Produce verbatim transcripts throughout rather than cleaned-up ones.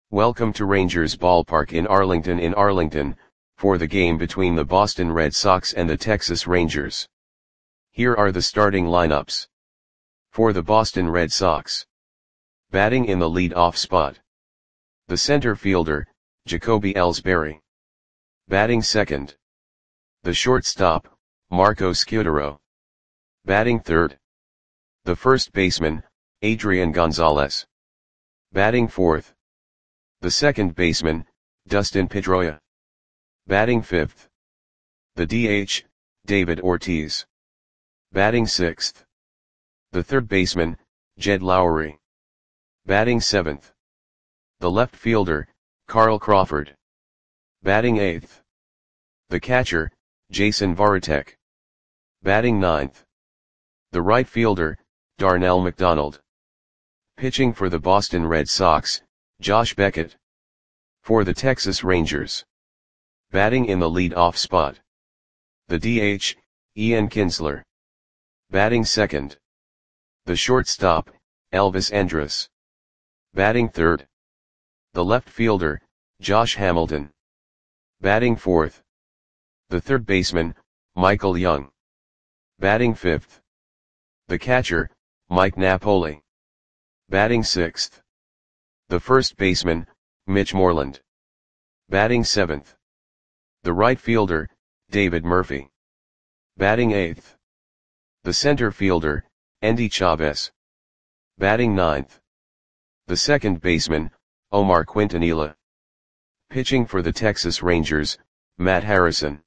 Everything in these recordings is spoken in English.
Welcome to Rangers Ballpark in Arlington in Arlington, for the game between the Boston Red Sox and the Texas Rangers. Here are the starting lineups. For the Boston Red Sox. Batting in the lead-off spot. The center fielder, Jacoby Ellsbury. Batting second. The shortstop, Marco Scutaro. Batting third. The first baseman, Adrian Gonzalez. Batting fourth. The second baseman, Dustin Pedroia. Batting fifth. The D H, David Ortiz. Batting sixth. The third baseman, Jed Lowrie. Batting seventh. The left fielder, Carl Crawford. Batting eighth. The catcher, Jason Varitek. Batting ninth. The right fielder, Darnell McDonald. Pitching for the Boston Red Sox, Josh Beckett. For the Texas Rangers. Batting in the lead-off spot. The D H, Ian Kinsler. Batting second. The shortstop, Elvis Andrus. Batting third. The left fielder, Josh Hamilton. Batting fourth. The third baseman, Michael Young. Batting fifth. The catcher, Mike Napoli. Batting sixth. The first baseman, Mitch Moreland. Batting seventh. The right fielder, David Murphy. Batting eighth. The center fielder, Endy Chavez. Batting ninth. The second baseman, Omar Quintanilla. Pitching for the Texas Rangers, Matt Harrison.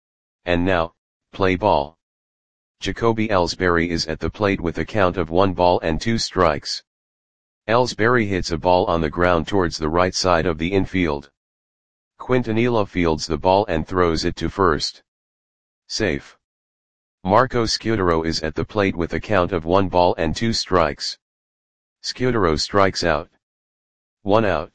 And now, play ball. Jacoby Ellsbury is at the plate with a count of one ball and two strikes. Ellsbury hits a ball on the ground towards the right side of the infield. Quintanilla fields the ball and throws it to first. Safe. Marco Scutaro is at the plate with a count of one ball and two strikes. Scutaro strikes out. One out.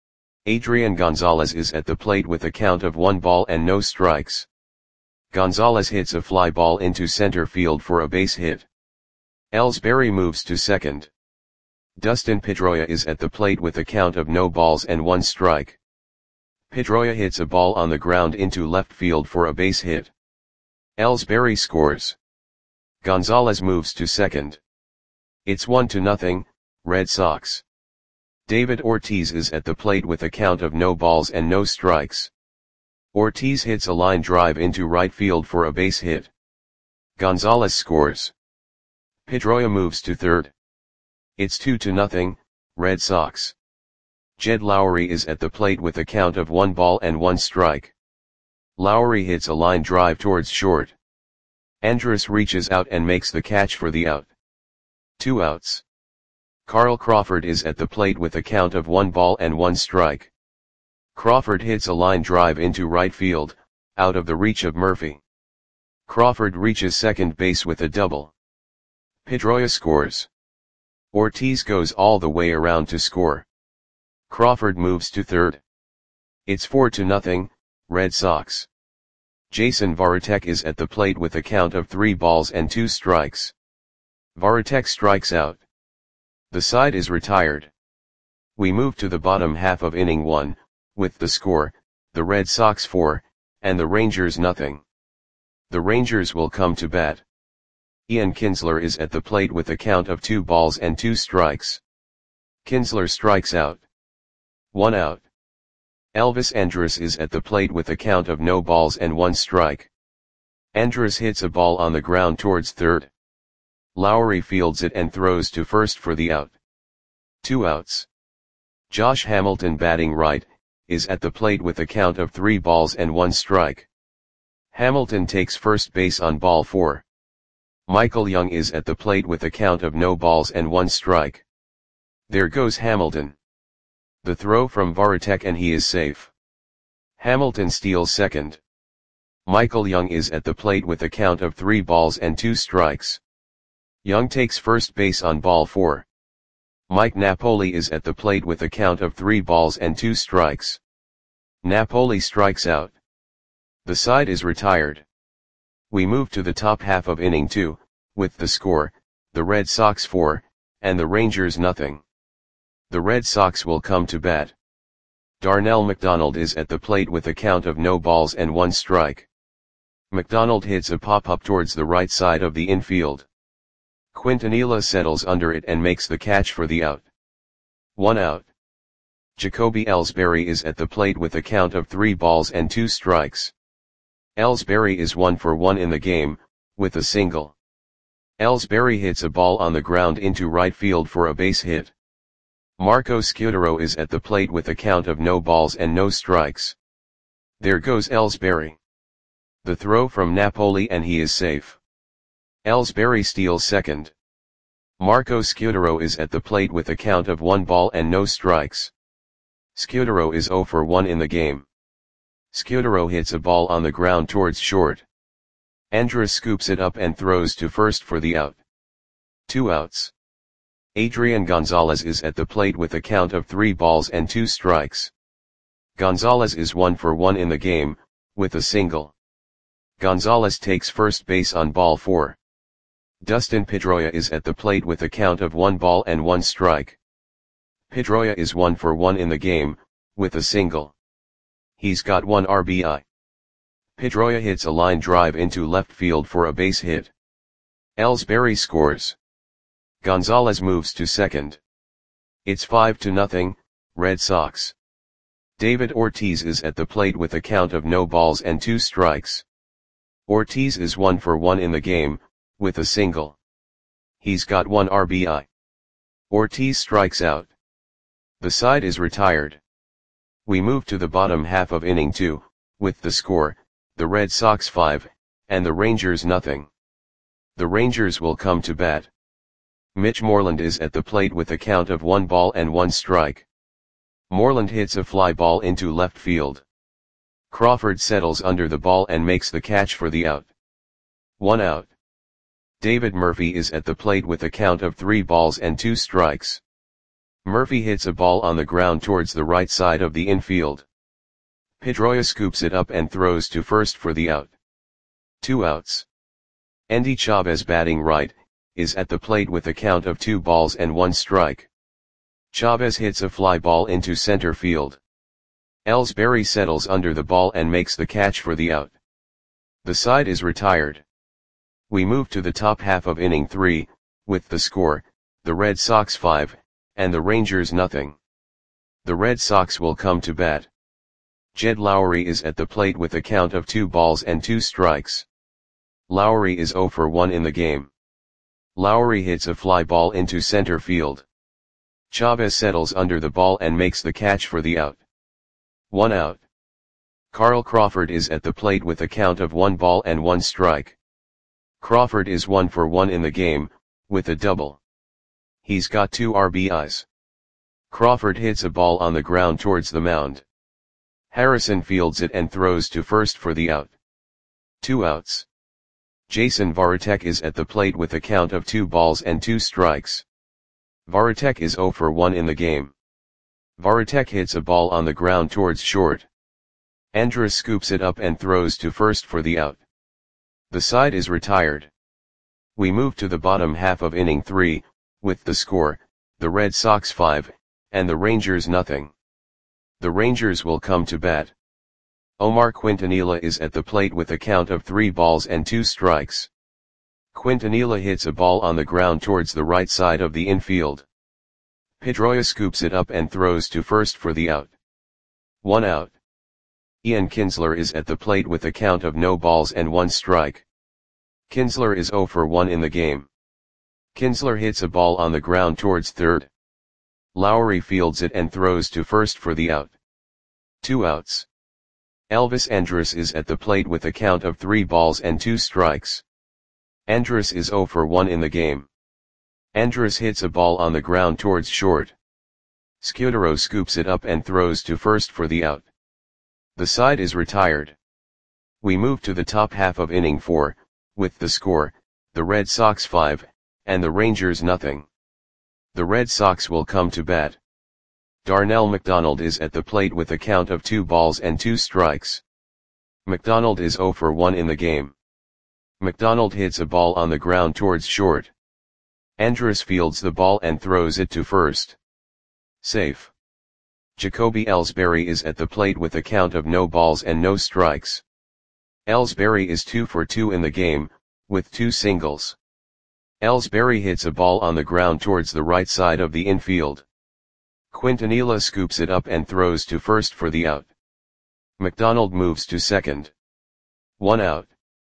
Adrian Gonzalez is at the plate with a count of one ball and no strikes. Gonzalez hits a fly ball into center field for a base hit. Ellsbury moves to second. Dustin Pedroia is at the plate with a count of no balls and one strike. Pedroia hits a ball on the ground into left field for a base hit. Ellsbury scores. Gonzalez moves to second. It's one to nothing, Red Sox. David Ortiz is at the plate with a count of no balls and no strikes. Ortiz hits a line drive into right field for a base hit. Gonzalez scores. Pedroia moves to third. It's two to nothing, Red Sox. Jed Lowrie is at the plate with a count of one ball and one strike. Lowrie hits a line drive towards short. Andrus reaches out and makes the catch for the out. Two outs. Carl Crawford is at the plate with a count of one ball and one strike. Crawford hits a line drive into right field, out of the reach of Murphy. Crawford reaches second base with a double. Pedroia scores. Ortiz goes all the way around to score. Crawford moves to third. It's four to nothing, Red Sox. Jason Varitek is at the plate with a count of three balls and two strikes. Varitek strikes out. The side is retired. We move to the bottom half of inning one, with the score, the Red Sox four, and the Rangers nothing. The Rangers will come to bat. Ian Kinsler is at the plate with a count of two balls and two strikes. Kinsler strikes out. One out. Elvis Andrus is at the plate with a count of no balls and one strike. Andrus hits a ball on the ground towards third. Lowrie fields it and throws to first for the out. Two outs. Josh Hamilton, batting right, is at the plate with a count of three balls and one strike. Hamilton takes first base on ball four. Michael Young is at the plate with a count of no balls and one strike. There goes Hamilton. The throw from Varitek and he is safe. Hamilton steals second. Michael Young is at the plate with a count of three balls and two strikes. Young takes first base on ball four. Mike Napoli is at the plate with a count of three balls and two strikes. Napoli strikes out. The side is retired. We move to the top half of inning two, with the score, the Red Sox four, and the Rangers nothing. The Red Sox will come to bat. Darnell McDonald is at the plate with a count of no balls and one strike. McDonald hits a pop-up towards the right side of the infield. Quintanilla settles under it and makes the catch for the out. One out. Jacoby Ellsbury is at the plate with a count of three balls and two strikes. Ellsbury is one for one in the game, with a single. Ellsbury hits a ball on the ground into right field for a base hit. Marco Scutaro is at the plate with a count of no balls and no strikes. There goes Ellsbury. The throw from Napoli and he is safe. Ellsbury steals second. Marco Scutaro is at the plate with a count of one ball and no strikes. Scutaro is zero for one in the game. Scutaro hits a ball on the ground towards short. Andrus scoops it up and throws to first for the out. Two outs. Adrian Gonzalez is at the plate with a count of three balls and two strikes. Gonzalez is one for one in the game, with a single. Gonzalez takes first base on ball four. Dustin Pedroia is at the plate with a count of one ball and one strike. Pedroia is one for one in the game, with a single. He's got one R B I. Pedroia hits a line drive into left field for a base hit. Ellsbury scores. Gonzalez moves to second. It's five to nothing, Red Sox. David Ortiz is at the plate with a count of no balls and two strikes. Ortiz is one for one in the game, with a single. He's got one R B I. Ortiz strikes out. The side is retired. We move to the bottom half of inning two, with the score, the Red Sox five, and the Rangers nothing. The Rangers will come to bat. Mitch Moreland is at the plate with a count of one ball and one strike. Moreland hits a fly ball into left field. Crawford settles under the ball and makes the catch for the out. One out. David Murphy is at the plate with a count of three balls and two strikes. Murphy hits a ball on the ground towards the right side of the infield. Pedroia scoops it up and throws to first for the out. Two outs. Endy Chavez, batting right, is at the plate with a count of two balls and one strike. Chavez hits a fly ball into center field. Ellsbury settles under the ball and makes the catch for the out. The side is retired. We move to the top half of inning three, with the score, the Red Sox five, and the Rangers nothing. The Red Sox will come to bat. Jed Lowrie is at the plate with a count of two balls and two strikes. Lowrie is zero for one in the game. Lowrie hits a fly ball into center field. Chavez settles under the ball and makes the catch for the out. One out. Carl Crawford is at the plate with a count of one ball and one strike. Crawford is one for one in the game, with a double. He's got two R B Is. Crawford hits a ball on the ground towards the mound. Harrison fields it and throws to first for the out. Two outs. Jason Varitek is at the plate with a count of two balls and two strikes. Varitek is zero for one in the game. Varitek hits a ball on the ground towards short. Andrus scoops it up and throws to first for the out. The side is retired. We move to the bottom half of inning three, with the score, the Red Sox five, and the Rangers nothing. The Rangers will come to bat. Omar Quintanilla is at the plate with a count of three balls and two strikes. Quintanilla hits a ball on the ground towards the right side of the infield. Pedroia scoops it up and throws to first for the out. One out. Ian Kinsler is at the plate with a count of no balls and one strike. Kinsler is zero for one in the game. Kinsler hits a ball on the ground towards third. Lowrie fields it and throws to first for the out. Two outs. Elvis Andrus is at the plate with a count of three balls and two strikes. Andrus is zero for one in the game. Andrus hits a ball on the ground towards short. Scutaro scoops it up and throws to first for the out. The side is retired. We move to the top half of inning four, with the score, the Red Sox five, and the Rangers nothing. The Red Sox will come to bat. Darnell McDonald is at the plate with a count of two balls and two strikes. McDonald is zero for one in the game. McDonald hits a ball on the ground towards short. Andrus fields the ball and throws it to first. Safe. Jacoby Ellsbury is at the plate with a count of no balls and no strikes. Ellsbury is two for two in the game, with two singles. Ellsbury hits a ball on the ground towards the right side of the infield. Quintanilla scoops it up and throws to first for the out. McDonald moves to second. One out.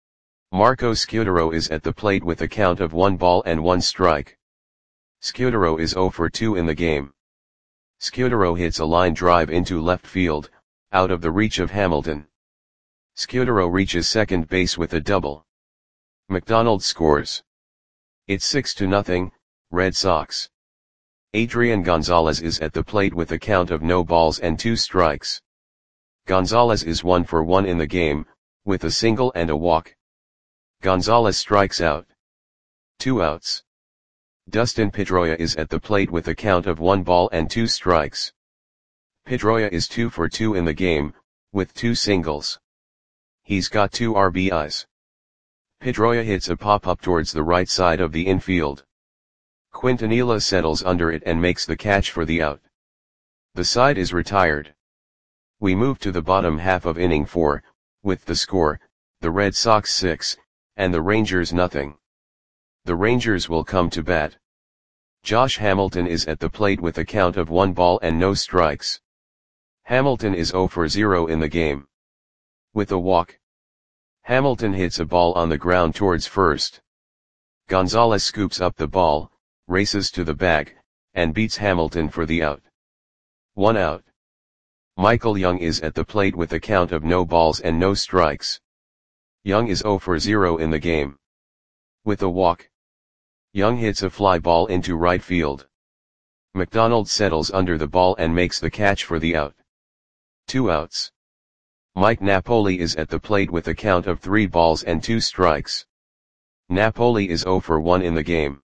Marco Scutaro is at the plate with a count of one ball and one strike. Scutaro is zero for two in the game. Scutaro hits a line drive into left field, out of the reach of Hamilton. Scutaro reaches second base with a double. McDonald scores. It's six to nothing, Red Sox. Adrian Gonzalez is at the plate with a count of no balls and two strikes. Gonzalez is one for one in the game, with a single and a walk. Gonzalez strikes out. Two outs. Dustin Pedroia is at the plate with a count of one ball and two strikes. Pedroia is two for two in the game, with two singles. He's got two R B Is. Pedroia hits a pop-up towards the right side of the infield. Quintanilla settles under it and makes the catch for the out. The side is retired. We move to the bottom half of inning four, with the score, the Red Sox six, and the Rangers nothing. The Rangers will come to bat. Josh Hamilton is at the plate with a count of one ball and no strikes. Hamilton is zero for zero in the game. With a walk. Hamilton hits a ball on the ground towards first. Gonzalez scoops up the ball, races to the bag, and beats Hamilton for the out. One out. Michael Young is at the plate with a count of no balls and no strikes. Young is zero for zero in the game. With a walk. Young hits a fly ball into right field. McDonald settles under the ball and makes the catch for the out. Two outs. Mike Napoli is at the plate with a count of three balls and two strikes. Napoli is zero for one in the game.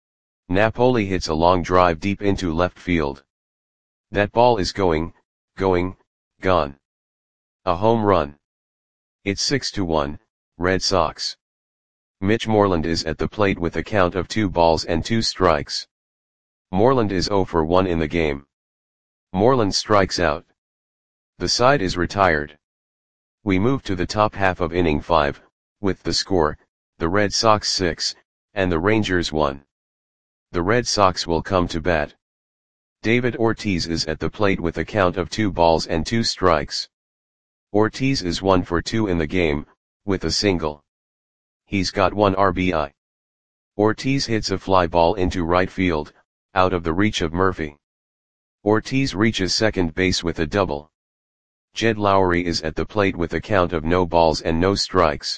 Napoli hits a long drive deep into left field. That ball is going, going, gone. A home run. It's six to one, Red Sox. Mitch Moreland is at the plate with a count of two balls and two strikes. Moreland is zero for one in the game. Moreland strikes out. The side is retired. We move to the top half of inning five, with the score, the Red Sox six, and the Rangers one. The Red Sox will come to bat. David Ortiz is at the plate with a count of two balls and two strikes. Ortiz is one for two in the game, with a single. He's got one R B I. Ortiz hits a fly ball into right field, out of the reach of Murphy. Ortiz reaches second base with a double. Jed Lowry is at the plate with a count of no balls and no strikes.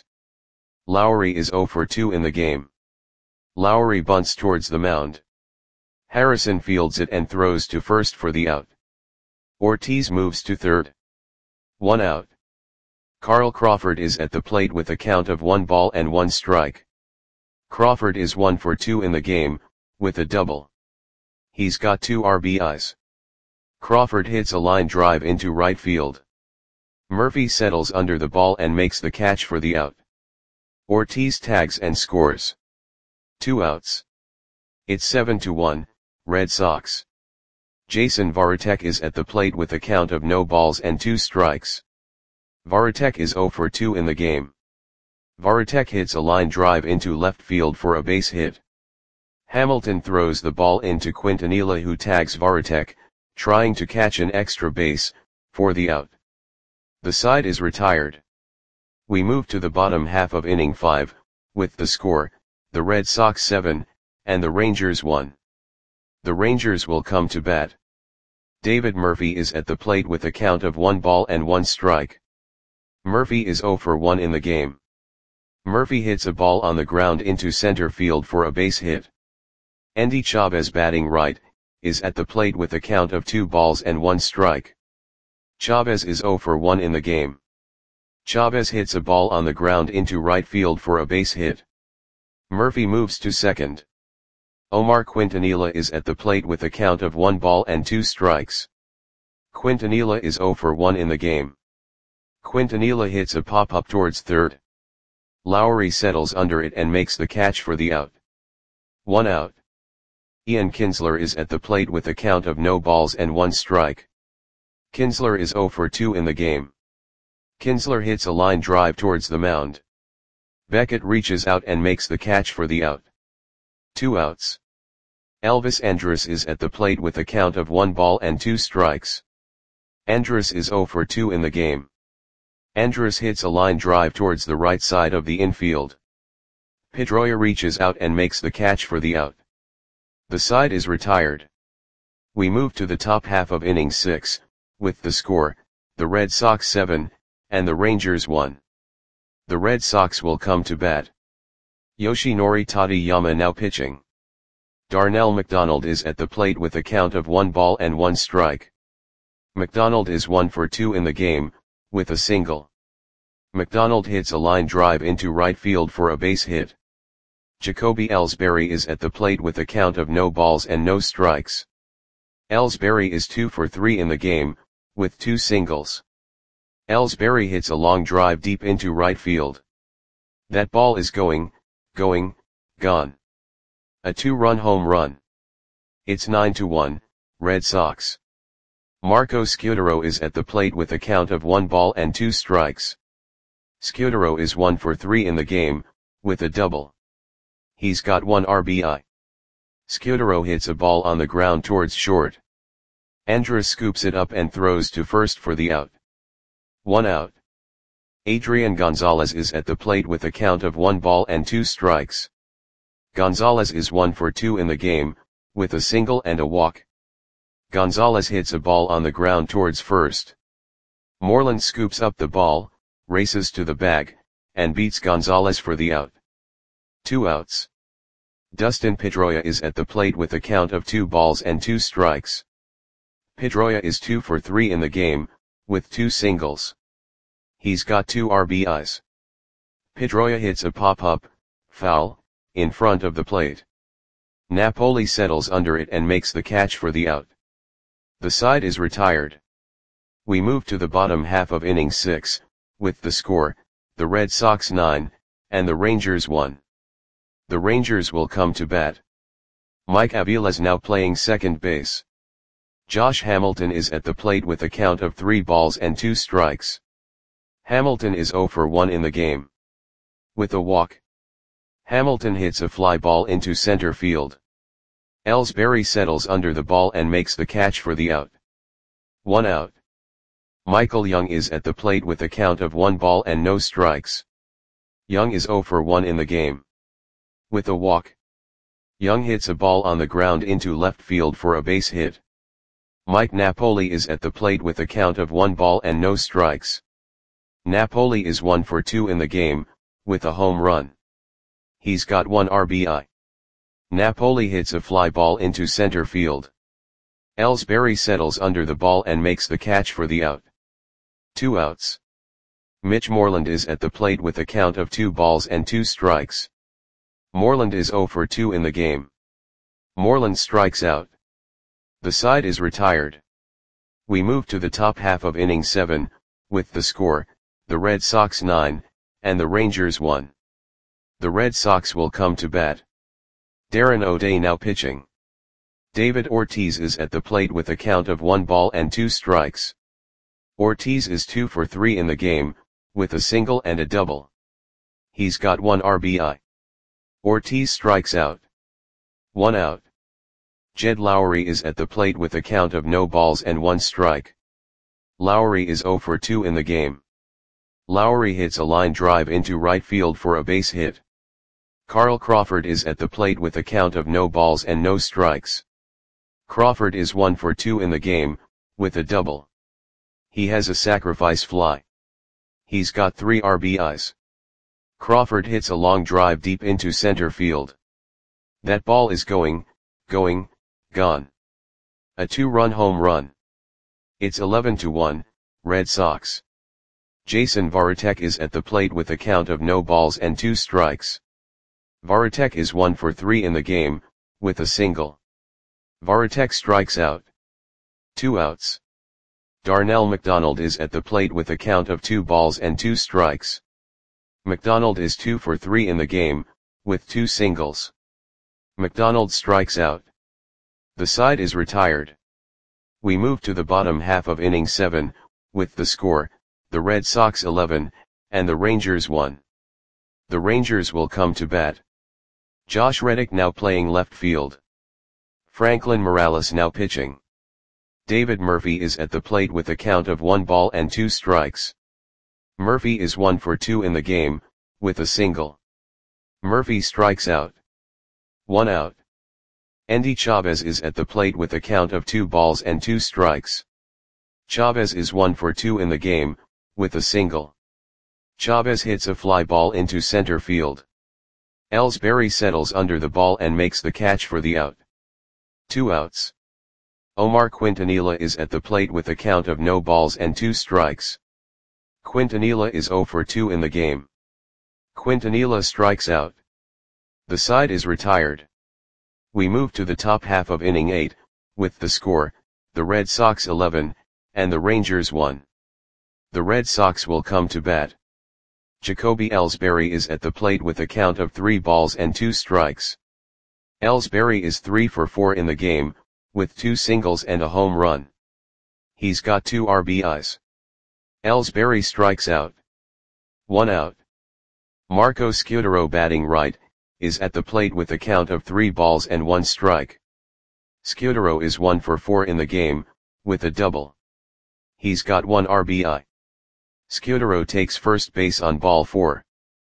Lowry is zero for two in the game. Lowry bunts towards the mound. Harrison fields it and throws to first for the out. Ortiz moves to third. One out. Carl Crawford is at the plate with a count of one ball and one strike. Crawford is one for two in the game, with a double. He's got two R B Is. Crawford hits a line drive into right field. Murphy settles under the ball and makes the catch for the out. Ortiz tags and scores. Two outs. It's seven to one, Red Sox. Jason Varitek is at the plate with a count of no balls and two strikes. Varitek is zero for two in the game. Varitek hits a line drive into left field for a base hit. Hamilton throws the ball into Quintanilla, who tags Varitek, trying to catch an extra base, for the out. The side is retired. We move to the bottom half of inning five, with the score, the Red Sox seven, and the Rangers one. The Rangers will come to bat. David Murphy is at the plate with a count of one ball and one strike. Murphy is zero for one in the game. Murphy hits a ball on the ground into center field for a base hit. Endy Chavez, batting right, is at the plate with a count of two balls and one strike. Chavez is zero for one in the game. Chavez hits a ball on the ground into right field for a base hit. Murphy moves to second. Omar Quintanilla is at the plate with a count of one ball and two strikes. Quintanilla is zero for one in the game. Quintanilla hits a pop-up towards third. Lowry settles under it and makes the catch for the out. One out. Ian Kinsler is at the plate with a count of no balls and one strike. Kinsler is zero for two in the game. Kinsler hits a line drive towards the mound. Beckett reaches out and makes the catch for the out. Two outs. Elvis Andrus is at the plate with a count of one ball and two strikes. Andrus is zero for two in the game. Andrus hits a line drive towards the right side of the infield. Pedroia reaches out and makes the catch for the out. The side is retired. We move to the top half of inning six, with the score, the Red Sox seven, and the Rangers one. The Red Sox will come to bat. Yoshinori Tateyama now pitching. Darnell McDonald is at the plate with a count of one ball and one strike. McDonald is one for two in the game, with a single. McDonald hits a line drive into right field for a base hit. Jacoby Ellsbury is at the plate with a count of no balls and no strikes. Ellsbury is two for three in the game, with two singles. Ellsbury hits a long drive deep into right field. That ball is going, going, gone. A two-run home run. It's nine to one, Red Sox. Marco Scutaro is at the plate with a count of one ball and two strikes. Scutaro is one for three in the game, with a double. He's got one R B I. Scutaro hits a ball on the ground towards short. Andrus scoops it up and throws to first for the out. One out. Adrian Gonzalez is at the plate with a count of one ball and two strikes. Gonzalez is one for two in the game, with a single and a walk. Gonzalez hits a ball on the ground towards first. Moreland scoops up the ball, races to the bag, and beats Gonzalez for the out. Two outs. Dustin Pedroia is at the plate with a count of two balls and two strikes. Pedroia is two for three in the game, with two singles. He's got two R B Is. Pedroia hits a pop-up, foul, in front of the plate. Napoli settles under it and makes the catch for the out. The side is retired. We move to the bottom half of inning six, with the score, the Red Sox nine, and the Rangers one. The Rangers will come to bat. Mike Avila's now playing second base. Josh Hamilton is at the plate with a count of three balls and two strikes. Hamilton is zero for one in the game. With a walk. Hamilton hits a fly ball into center field. Ellsbury settles under the ball and makes the catch for the out. One out. Michael Young is at the plate with a count of one ball and no strikes. Young is zero for one in the game. With a walk. Young hits a ball on the ground into left field for a base hit. Mike Napoli is at the plate with a count of one ball and no strikes. Napoli is one for two in the game, with a home run. He's got one R B I. Napoli hits a fly ball into center field. Ellsbury settles under the ball and makes the catch for the out. Two outs. Mitch Moreland is at the plate with a count of two balls and two strikes. Moreland is zero for two in the game. Moreland strikes out. The side is retired. We move to the top half of inning seven, with the score, the Red Sox nine, and the Rangers one. The Red Sox will come to bat. Darren O'Day now pitching. David Ortiz is at the plate with a count of one ball and two strikes. Ortiz is two for three in the game, with a single and a double. He's got one R B I. Ortiz strikes out. One out. Jed Lowry is at the plate with a count of no balls and one strike. Lowry is zero for two in the game. Lowry hits a line drive into right field for a base hit. Carl Crawford is at the plate with a count of no balls and no strikes. Crawford is one for two in the game, with a double. He has a sacrifice fly. He's got three R B Is. Crawford hits a long drive deep into center field. That ball is going, going, gone. A two-run home run. It's eleven to one, Red Sox. Jason Varitek is at the plate with a count of no balls and two strikes. Varitek is one for three in the game, with a single. Varitek strikes out. Two outs. Darnell McDonald is at the plate with a count of two balls and two strikes. McDonald is two for three in the game, with two singles. McDonald strikes out. The side is retired. We move to the bottom half of inning seven, with the score, the Red Sox eleven, and the Rangers one. The Rangers will come to bat. Josh Reddick now playing left field. Franklin Morales now pitching. David Murphy is at the plate with a count of one ball and two strikes. Murphy is one for two in the game, with a single. Murphy strikes out. One out. Endy Chavez is at the plate with a count of two balls and two strikes. Chavez is one for two in the game, with a single. Chavez hits a fly ball into center field. Ellsbury settles under the ball and makes the catch for the out. Two outs. Omar Quintanilla is at the plate with a count of no balls and two strikes. Quintanilla is zero for two in the game. Quintanilla strikes out. The side is retired. We move to the top half of inning eight, with the score, the Red Sox eleven, and the Rangers one. The Red Sox will come to bat. Jacoby Ellsbury is at the plate with a count of three balls and two strikes. Ellsbury is three for four in the game, with two singles and a home run. He's got two R B Is. Ellsbury strikes out. One out. Marco Scutaro batting right, is at the plate with a count of three balls and one strike. Scutaro is one for four in the game, with a double. He's got one R B I. Scutaro takes first base on ball four.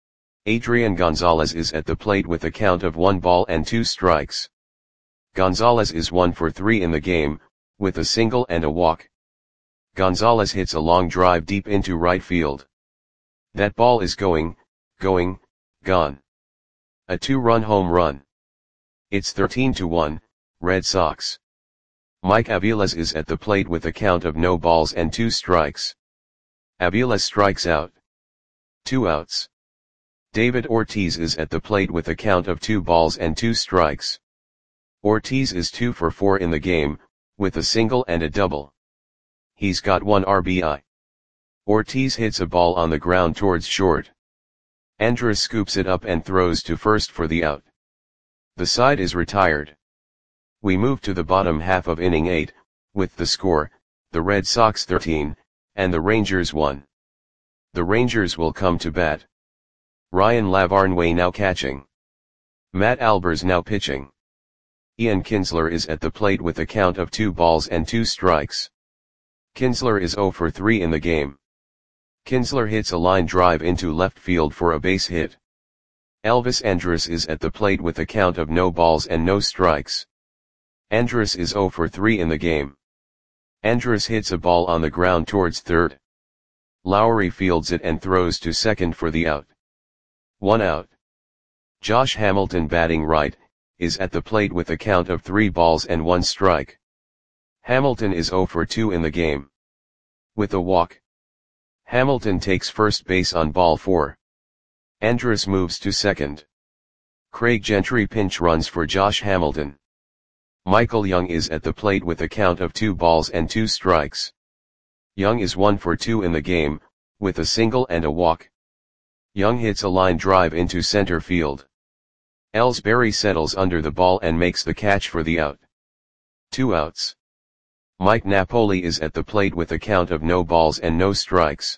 Adrian Gonzalez is at the plate with a count of one ball and two strikes. Gonzalez is one for three in the game, with a single and a walk. Gonzalez hits a long drive deep into right field. That ball is going, going, gone. A two-run home run. It's thirteen to one, Red Sox. Mike Aviles is at the plate with a count of no balls and two strikes. Aviles strikes out. Two outs. David Ortiz is at the plate with a count of two balls and two strikes. Ortiz is two for four in the game, with a single and a double. He's got one R B I. Ortiz hits a ball on the ground towards short. Andrus scoops it up and throws to first for the out. The side is retired. We move to the bottom half of inning eight, with the score, the Red Sox thirteen, and the Rangers one. The Rangers will come to bat. Ryan Lavarnway now catching. Matt Albers now pitching. Ian Kinsler is at the plate with a count of two balls and two strikes. Kinsler is zero for three in the game. Kinsler hits a line drive into left field for a base hit. Elvis Andrus is at the plate with a count of no balls and no strikes. Andrus is zero for three in the game. Andrus hits a ball on the ground towards third. Lowry fields it and throws to second for the out. One out. Josh Hamilton batting right, is at the plate with a count of three balls and one strike. Hamilton is zero for two in the game. With a walk. Hamilton takes first base on ball four. Andrus moves to second. Craig Gentry pinch runs for Josh Hamilton. Michael Young is at the plate with a count of two balls and two strikes. Young is one for two in the game, with a single and a walk. Young hits a line drive into center field. Ellsbury settles under the ball and makes the catch for the out. Two outs. Mike Napoli is at the plate with a count of no balls and no strikes.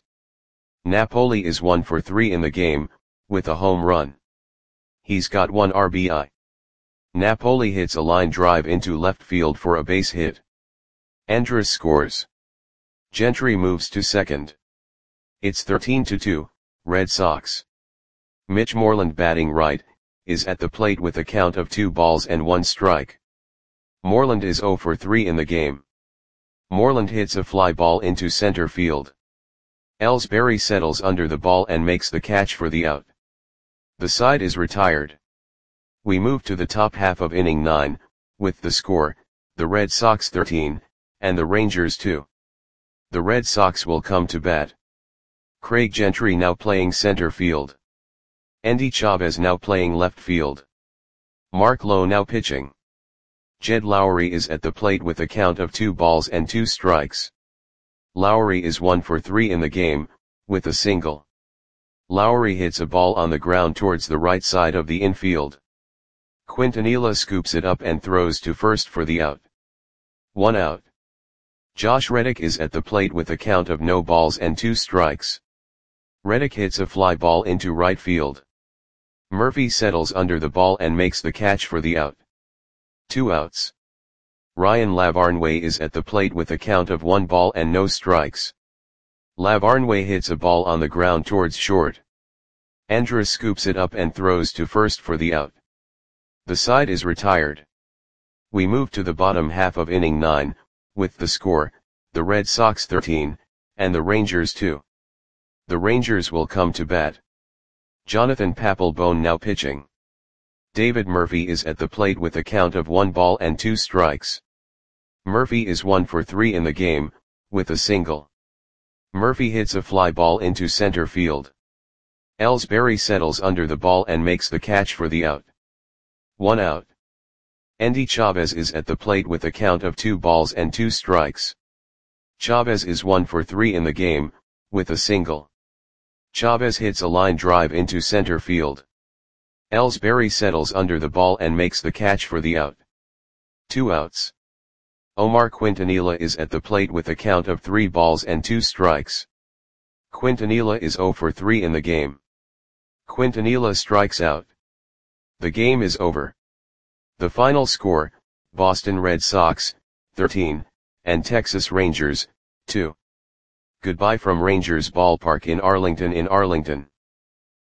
Napoli is one for three in the game, with a home run. He's got one R B I. Napoli hits a line drive into left field for a base hit. Andrus scores. Gentry moves to second. It's thirteen to two, Red Sox. Mitch Moreland batting right, is at the plate with a count of two balls and one strike. Moreland is zero for three in the game. Moreland hits a fly ball into center field. Ellsbury settles under the ball and makes the catch for the out. The side is retired. We move to the top half of inning nine, with the score, the Red Sox thirteen, and the Rangers two. The Red Sox will come to bat. Craig Gentry now playing center field. Endy Chavez now playing left field. Mark Lowe now pitching. Jed Lowry is at the plate with a count of two balls and two strikes. Lowry is one for three in the game, with a single. Lowry hits a ball on the ground towards the right side of the infield. Quintanilla scoops it up and throws to first for the out. One out. Josh Reddick is at the plate with a count of no balls and two strikes. Reddick hits a fly ball into right field. Murphy settles under the ball and makes the catch for the out. Two outs. Ryan Lavarnway is at the plate with a count of one ball and no strikes. Lavarnway hits a ball on the ground towards short. Andrus scoops it up and throws to first for the out. The side is retired. We move to the bottom half of inning nine, with the score, the Red Sox thirteen, and the Rangers two. The Rangers will come to bat. Jonathan Papelbon now pitching. David Murphy is at the plate with a count of one ball and two strikes. Murphy is one for three in the game, with a single. Murphy hits a fly ball into center field. Ellsbury settles under the ball and makes the catch for the out. One out. Endy Chavez is at the plate with a count of two balls and two strikes. Chavez is one for three in the game, with a single. Chavez hits a line drive into center field. Ellsbury settles under the ball and makes the catch for the out. Two outs. Omar Quintanilla is at the plate with a count of three balls and two strikes. Quintanilla is zero for three in the game. Quintanilla strikes out. The game is over. The final score, Boston Red Sox, thirteen, and Texas Rangers, two. Goodbye from Rangers Ballpark in Arlington in Arlington.